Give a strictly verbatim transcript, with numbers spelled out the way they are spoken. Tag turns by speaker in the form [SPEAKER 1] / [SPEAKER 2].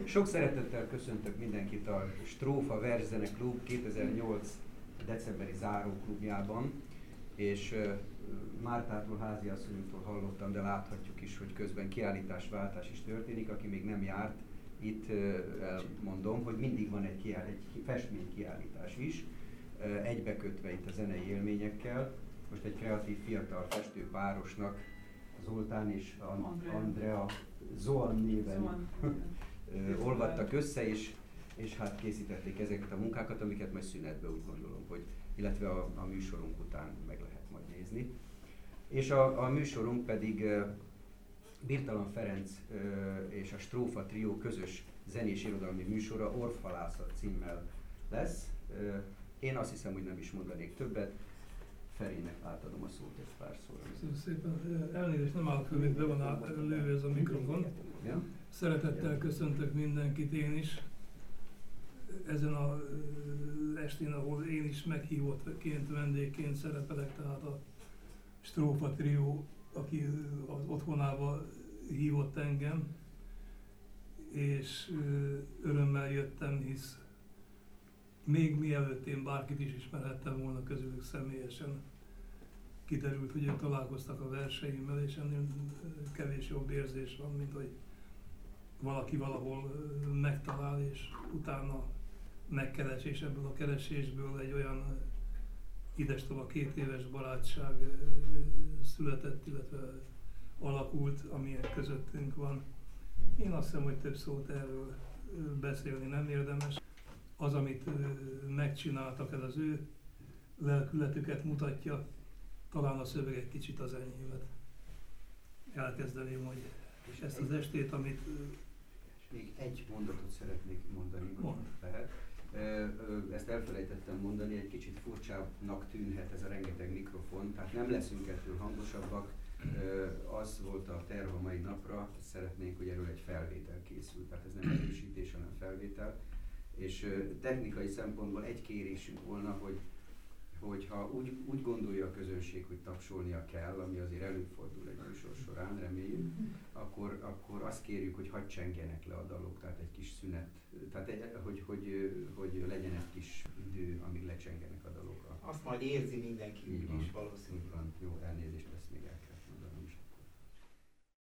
[SPEAKER 1] Sok szeretettel köszöntök mindenkit a Strófa Verszene Klub kétezer-nyolc decemberi záróklubjában, és uh, Mártától, háziasszonyunktól hallottam, de láthatjuk is, hogy közben kiállításváltás is történik. Aki még nem járt, itt uh, elmondom, hogy mindig van egy, kiáll, egy festménykiállítás is, uh, egybekötve itt a zenei élményekkel. Most egy kreatív fiatal festőpárosnak, Zoltán és Andrea, Andrea Zoan néven Zoan. olvadtak össze, és, és hát készítették ezeket a munkákat, amiket majd szünetbe úgy gondolom, hogy, illetve a, a műsorunk után meg lehet majd nézni. És a, a műsorunk pedig uh, Birtalan Ferenc uh, és a Strófa Trió közös zenés irodalmi műsora Orvhalászat címmel lesz. Uh, én azt hiszem, hogy nem is mondanék többet. Ferének átadom a szót egy pár szóra.
[SPEAKER 2] Köszönöm szépen. Elnézést, nem állok, hogy be van lőve ez a mikrofon.
[SPEAKER 1] Ja?
[SPEAKER 2] Szeretettel köszöntök mindenkit én is. Ezen az estén, ahol én is meghívottként, vendégként szerepelek, tehát a Strófa Trió, aki az otthonába hívott engem, és örömmel jöttem, hisz még mielőtt én bárkit is ismerhettem volna közülük személyesen, kiderült, hogy ők találkoztak a verseimmel, és ennél kevés jobb érzés van, mint hogy valaki valahol megtalál, és utána megkeres, és ebből a keresésből egy olyan idestől a két éves barátság született, illetve alakult, amilyen közöttünk van. Én azt hiszem, hogy több szót erről beszélni nem érdemes. Az, amit megcsináltak, ez az ő lelkületüket mutatja, talán a szöveg egy kicsit az enyémet. Elkezdeném, hogy ezt az estét, amit...
[SPEAKER 1] Még egy mondatot szeretnék mondani, hogy
[SPEAKER 2] Mond.
[SPEAKER 1] lehet. Ezt elfelejtettem mondani, egy kicsit furcsábbnak tűnhet ez a rengeteg mikrofon, tehát nem leszünk ettől hangosabbak. Az volt a terv a mai napra, szeretnénk, hogy erről egy felvétel készül, tehát ez nem erősítés, hanem felvétel. És technikai szempontból egy kérésünk volna, hogy hogyha úgy, úgy gondolja a közönség, hogy tapsolnia kell, ami azért előfordul egy műsor során, reméljük, akkor, akkor azt kérjük, hogy hadd csengjenek le a dalok, tehát egy kis szünet, tehát egy, hogy, hogy, hogy legyen egy kis idő, amíg lecsengenek a dalok.
[SPEAKER 3] Azt majd érzi mindenki is.